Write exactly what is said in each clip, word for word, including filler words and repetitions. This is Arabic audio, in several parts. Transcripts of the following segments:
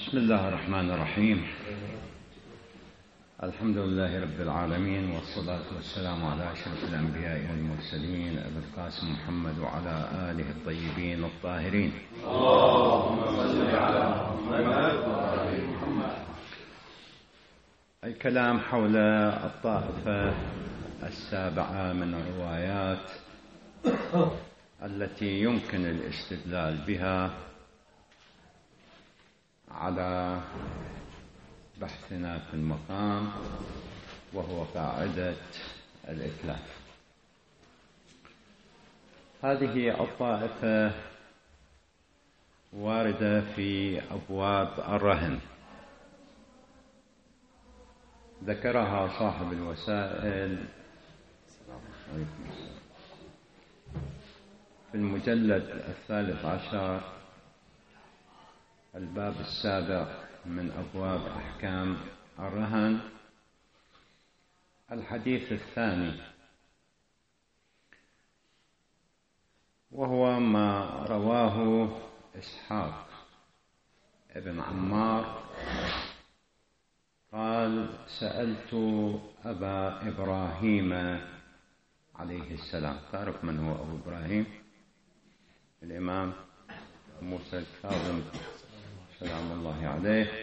بسم الله الرحمن الرحيم. الحمد لله رب العالمين، والصلاة والسلام على أشرف الأنبياء والمرسلين أبي القاسم محمد وعلى آله الطيبين الطاهرين. اللهم صل على محمد وعلى محمد. الكلام حول الطائفة السابعة من الروايات التي يمكن الاستدلال بها على بحثنا في المقام، وهو قاعدة الإتلاف. هذه الطائفة واردة في أبواب الرهن، ذكرها صاحب الوسائل في المجلد الثالث عشر الباب السابع من أبواب أحكام الرهن، الحديث الثاني، وهو ما رواه إسحاق ابن عمار قال: سألت أبا إبراهيم عليه السلام. تعرف من هو أبو إبراهيم؟ الإمام موسى الكاظم سلام الله عليه،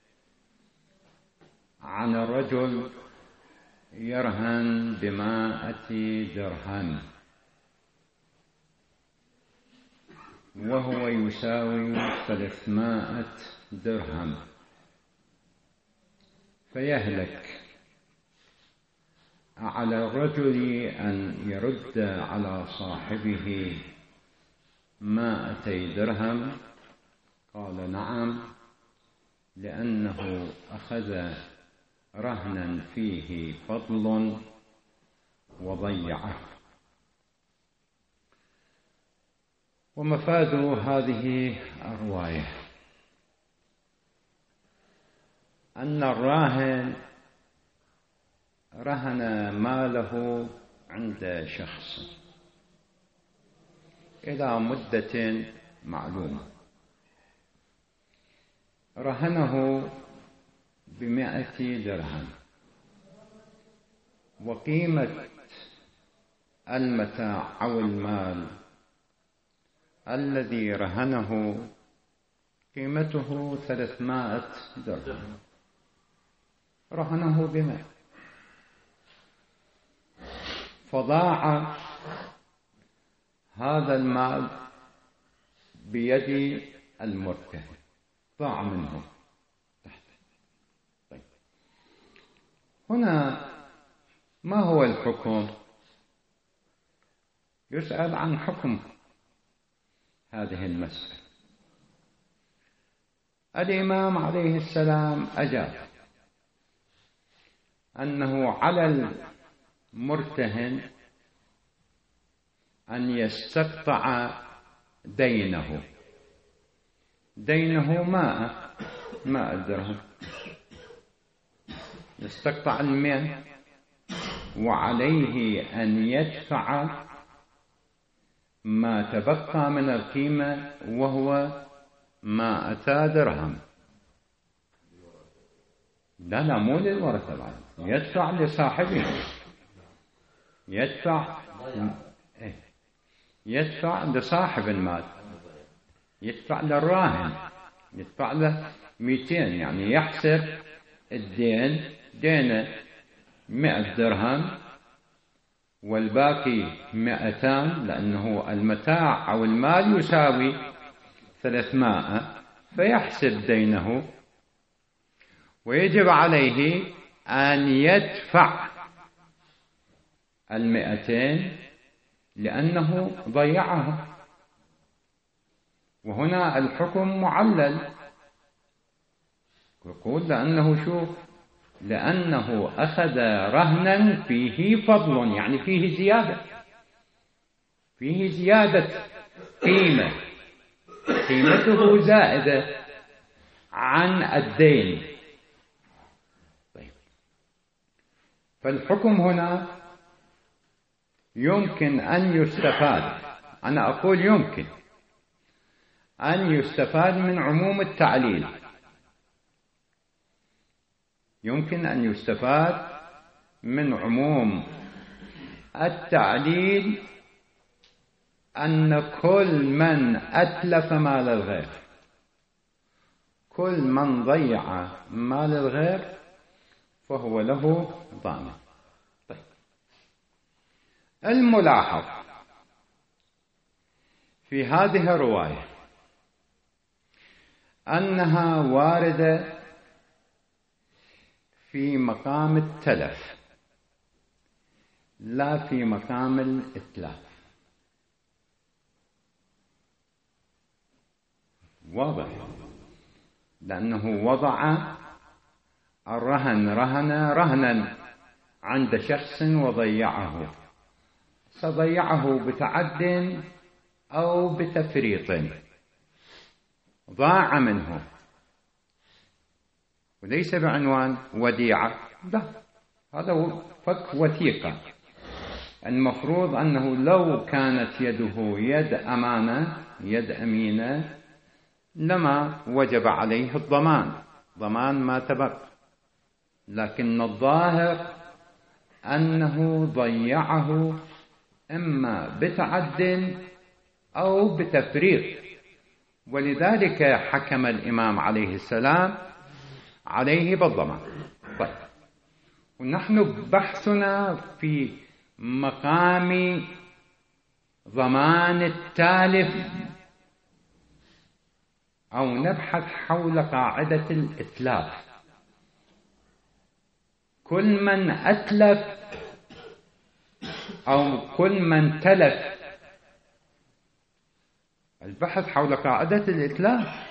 عن الرجل يرهن بمائة درهم وهو يساوي ثلاثمائة درهم، فيهلك. على الرجل أن يرد على صاحبه مائتي درهم؟ قال: نعم، لأنه أخذ رهنا فيه فضل وضيعه. ومفاد هذه الرواية أن الراهن رهن ماله عند شخص إلى مدة معلومة، رهنه بمائة درهم، وقيمة المتاع أو المال الذي رهنه قيمته ثلاثمائة درهم، رهنه بمائة، فضاع هذا المال بيد المرتهن، ضاع منه تحت. طيب، هنا ما هو الحكم؟ يسأل عن حكم هذه المسألة. الإمام عليه السلام أجاب أنه على المرتهن أن يستقطع دينه. دينه ماء ماء الدرهم، يستقطع المئة، وعليه أن يدفع ما تبقى من القيمة، وهو مائة درهم. لا لا مو للورثة بعد، يدفع لصاحبه، يدفع يدفع لصاحب المال، يدفع للراهن، يدفع له مئتين، يعني يحسب الدين دينه مئة درهم والباقي مئتان، لأنه المتاع أو المال يساوي ثلاثمائة، فيحسب دينه، ويجب عليه أن يدفع المئتين لأنه ضيعه. وهنا الحكم معلل، يقول لأنه شوف لأنه أخذ رهنا فيه فضل، يعني فيه زيادة، فيه زيادة قيمة، قيمته زائدة عن الدين. طيب، فالحكم هنا يمكن أن يستفاد، أنا أقول يمكن أن يستفاد من عموم التعليل يمكن أن يستفاد من عموم التعليل أن كل من أتلف مال الغير، كل من ضيع مال الغير فهو له ضامن. طيب، الملاحظ في هذه الرواية أنها واردة في مقام التلف لا في مقام الإتلاف. واضح، لأنه وضع الرهن رهن رهنا عند شخص وضيعه، سضيعه بتعد أو بتفريط، ضاع منه، وليس بعنوان وديعة، لا، هذا فك وثيقة. المفروض أنه لو كانت يده يد أمانة، يد أمينة، لما وجب عليه الضمان، ضمان ما تبقى، لكن الظاهر أنه ضيعه إما بتعد أو بتفريط، ولذلك حكم الإمام عليه السلام عليه بالضمان. طيب، ونحن بحثنا في مقام ضمان التالف، أو نبحث حول قاعدة الإتلاف. كل من أتلف أو كل من تلف، البحث حول قاعدة الإتلاف،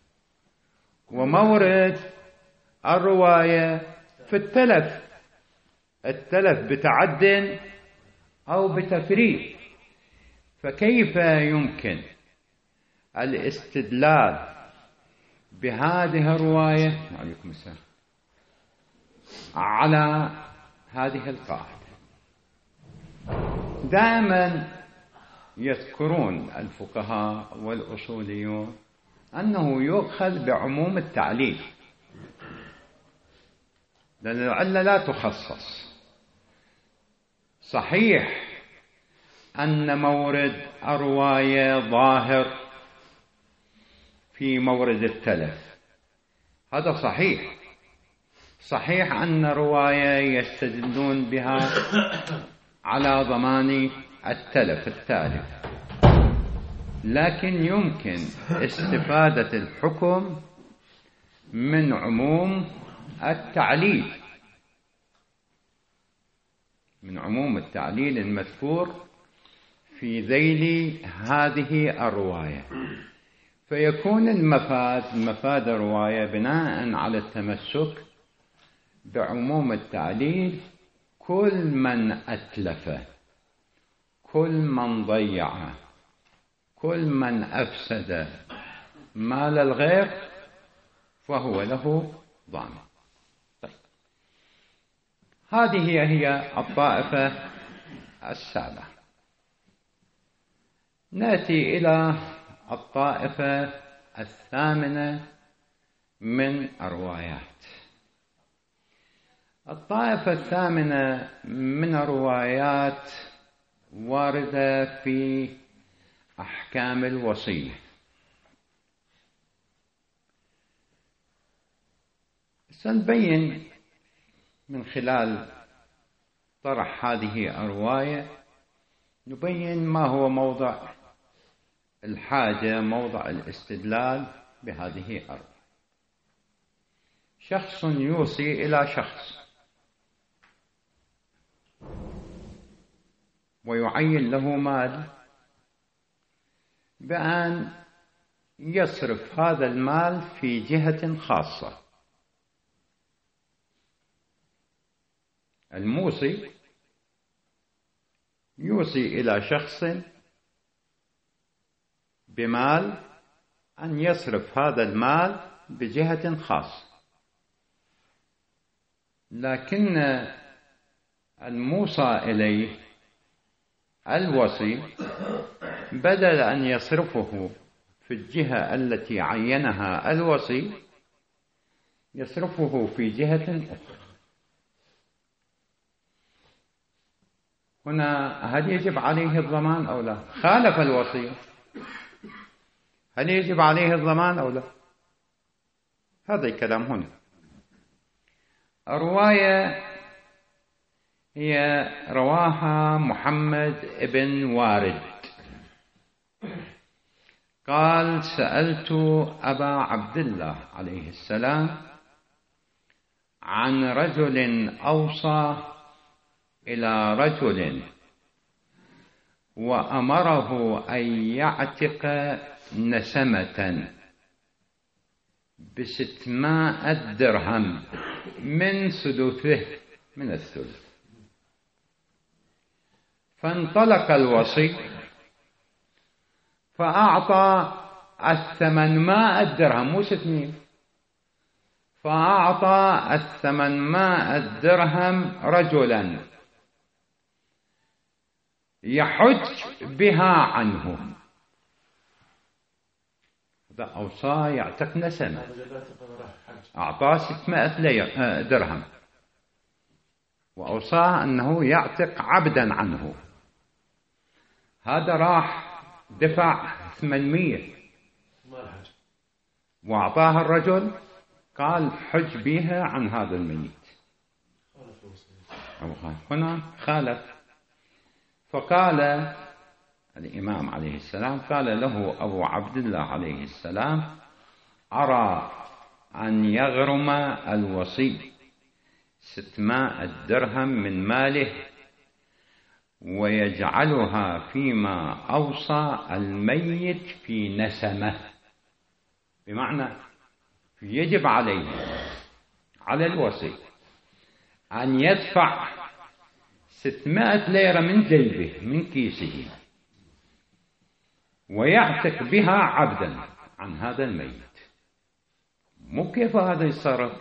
ومورد الرواية في التلف، التلف بتعد أو بتفريط. فكيف يمكن الاستدلال بهذه الرواية عليكم السلام على هذه القاعدة؟ دائما يذكرون الفقهاء والأصوليون أنه يؤخذ بعموم التعليل، لأن العلة لا تخصص. صحيح أن مورد الرواية ظاهر في مورد التلف، هذا صحيح. صحيح أن رواية يستدلون بها على ضمان التلف التالف، لكن يمكن استفادة الحكم من عموم التعليل، من عموم التعليل المذكور في ذيل هذه الرواية، فيكون المفاد مفاد الرواية بناء على التمسك بعموم التعليل: كل من أتلف، كل من ضيع، كل من أفسد مال الغير فهو له ضامن. طيب، هذه هي الطائفة السابعة. نأتي إلى الطائفة الثامنة من الروايات. الطائفة الثامنة من الروايات واردة في أحكام الوصية. سنبين من خلال طرح هذه الرواية، نبين ما هو موضع الحاجة، موضع الاستدلال بهذه الرواية. شخص يوصي إلى شخص ويعين له مال بأن يصرف هذا المال في جهة خاصة. الموصي يوصي إلى شخص بمال أن يصرف هذا المال بجهة خاصة، لكن الموصى إليه الوصي بدل أن يصرفه في الجهة التي عينها الوصي، يصرفه في جهة أخرى. هنا هل يجب عليه الضمان أو لا؟ خالف الوصية، هل يجب عليه الضمان أو لا؟ هذا الكلام هنا. الرواية هي رواها محمد بن وارد قال: سألت أبا عبد الله عليه السلام عن رجل أوصى إلى رجل وأمره أن يعتق نسمة بستمائة درهم من ثلثه من الثلث، فانطلق الوصي فأعطى الثمانمائة درهم مو ستمائة، فأعطى الثمانمائة درهم رجلا يحج بها عنه. هذا أوصى يعتق نسمة، أعطاه ستمائة درهم وأوصاه أنه يعتق عبدا عنه. هذا راح دفع ثمانمائة وأعطاها الرجل، قال حج بها عن هذا الميت. هنا خالف، فقال الإمام عليه السلام، قال له أبو عبد الله عليه السلام: أرى أن يغرم الوصي ستمائة درهم من ماله ويجعلها فيما أوصى الميت في نسمة، بمعنى يجب عليه على الوصي أن يدفع ستمائة ليرة من جيبه من كيسه ويعتق بها عبدا عن هذا الميت. مو كيف هذا يتصرف؟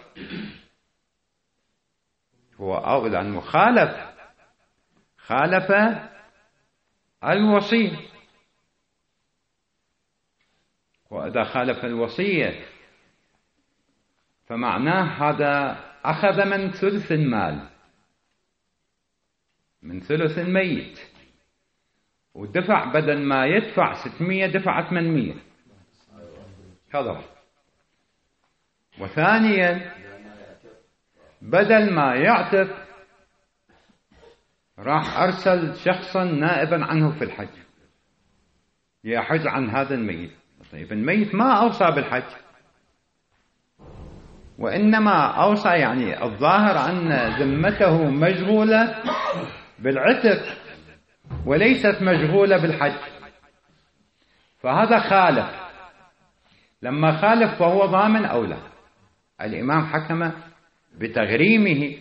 هو أولا مخالف، خالف الوصية، وإذا خالف الوصية فمعناه هذا أخذ من ثلث المال، من ثلث الميت، ودفع بدل ما يدفع ستمائة دفع ثمانمائة. هذا. وثانيا بدل ما يعتق راح أرسل شخصا نائبا عنه في الحج يحج عن هذا الميت. طيب الميت ما أوصى بالحج، وإنما أوصى، يعني الظاهر أن ذمته مشغولة بالعتق وليست مشغولة بالحج، فهذا خالف. لما خالف فهو ضامن أو لا؟ الإمام حكم بتغريمه.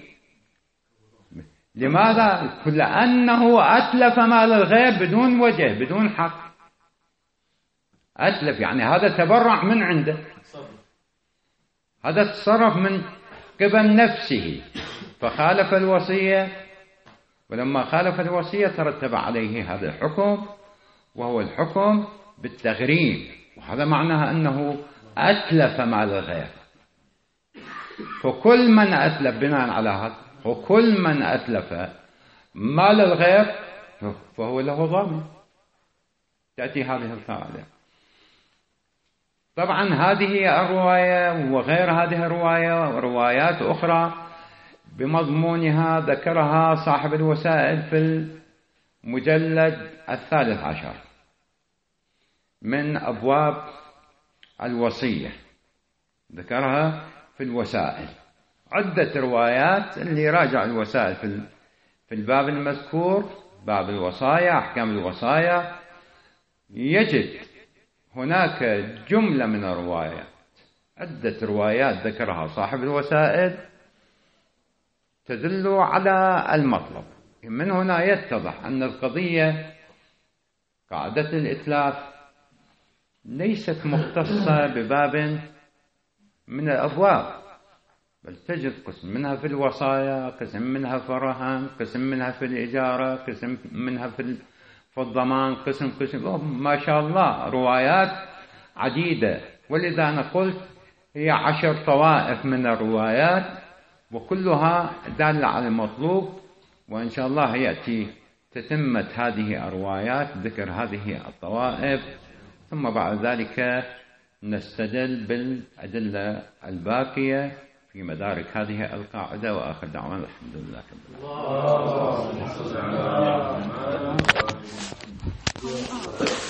لماذا؟ لأنه أتلف مال الغير بدون وجه بدون حق. أتلف يعني هذا تبرع من عنده، هذا تصرف من قبل نفسه، فخالف الوصية. ولما خالف الوصية ترتب عليه هذا الحكم، وهو الحكم بالتغريم، وهذا معناه أنه أتلف مال الغير. فكل من أتلف بناء على هذا، وكل من أتلف مال الغير فهو له ضامن. تأتي هذه القاعدة. طبعا هذه الرواية وغير هذه الرواية وروايات أخرى بمضمونها ذكرها صاحب الوسائل في المجلد الثالث عشر من أبواب الوصية، ذكرها في الوسائل عدة روايات. اللي راجع الوسائل في في الباب المذكور، باب الوصايا، أحكام الوصايا، يجد هناك جملة من الروايات، عدة روايات ذكرها صاحب الوسائل تدل على المطلب. من هنا يتضح أن القضية قاعدة الإتلاف ليست مختصة بباب من الأبواب، بل تجد قسم منها في الوصايا، قسم منها في الرهن، قسم منها في الإجارة، قسم منها في في الضمان، قسم قسم ما شاء الله روايات عديدة. ولذا أنا قلت هي عشر طوائف من الروايات وكلها دالة على المطلوب، وإن شاء الله يأتي تتمة هذه الروايات ذكر هذه الطوائف، ثم بعد ذلك نستدل بالأدلة الباقية في مدارك هذه القاعدة. وآخر دعوانا الحمد لله رب العالمين.